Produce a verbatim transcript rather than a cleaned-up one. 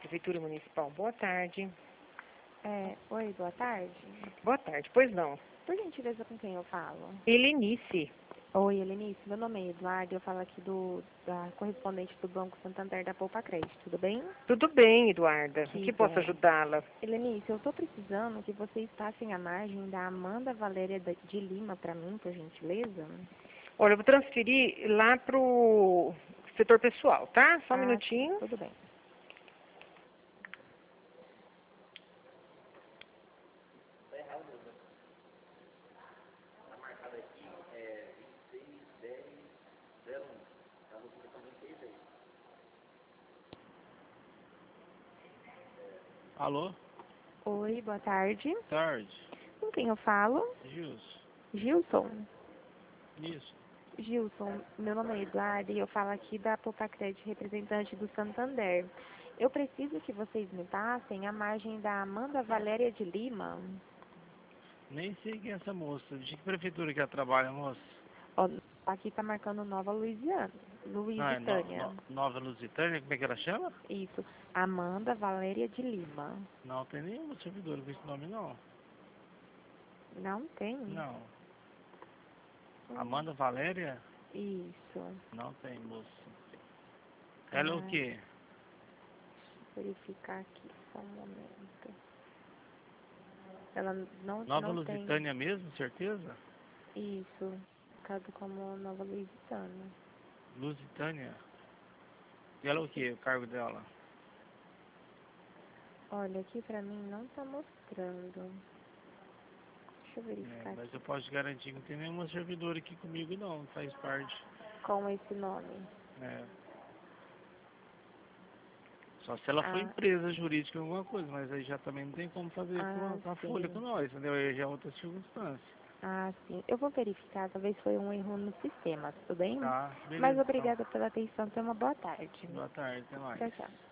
Prefeitura Municipal, boa tarde. É, oi, boa tarde. Boa tarde, pois não. Por gentileza, com quem eu falo? Helenice. Oi, Helenice, meu nome é Eduardo, eu falo aqui do, da correspondente do Banco Santander da Poupa Crédito, tudo bem? Tudo bem, Eduarda. Que Em que bom. posso ajudá-la? Helenice, eu estou precisando que vocês passem a margem da Amanda Valéria de Lima para mim, por gentileza. Olha, eu vou transferir lá pro setor pessoal, tá? Só um Ah, minutinho. tudo bem. Alô? Oi, boa tarde. Tarde. Com quem eu falo? Gilson. Gilson. Isso. Gilson, meu nome é Eduardo e eu falo aqui da Poupa Crédito, representante do Santander. Eu preciso que vocês me passem a margem da Amanda Valéria de Lima. Nem sei quem é essa moça. De que prefeitura que ela trabalha, moça? Ó, aqui está marcando Nova Louisiana. Ah, é no, Lusitânia. no, Nova Lusitânia? Como é que ela chama? Isso. Amanda Valéria de Lima. Não tem nenhuma servidora com esse nome, não. Não tem? Não. Hum, Amanda Valéria? Isso. Não tem, moça. Ela é o Ah, quê? deixa eu verificar aqui, só um momento. Ela não, Nova não tem Lusitânia mesmo, certeza? isso. Caso como Nova Lusitânia. Lusitânia? E ela é o quê? O cargo dela? Olha, aqui pra mim não tá mostrando. Deixa eu É, verificar mas aqui. eu posso te garantir que não tem nenhuma servidora aqui comigo, não. Faz parte. Com esse nome. É. Só se ela for Ah, empresa jurídica ou alguma coisa, mas aí já também não tem como fazer com ah, a, com a folha com sim. nós, entendeu? Aí já é outra circunstância. Ah, sim. Eu vou verificar, talvez foi um erro no sistema, tudo bem? Tá, Mas beleza então. obrigada pela atenção, tenha uma boa tarde. Boa tarde, até mais. Tchau, tchau.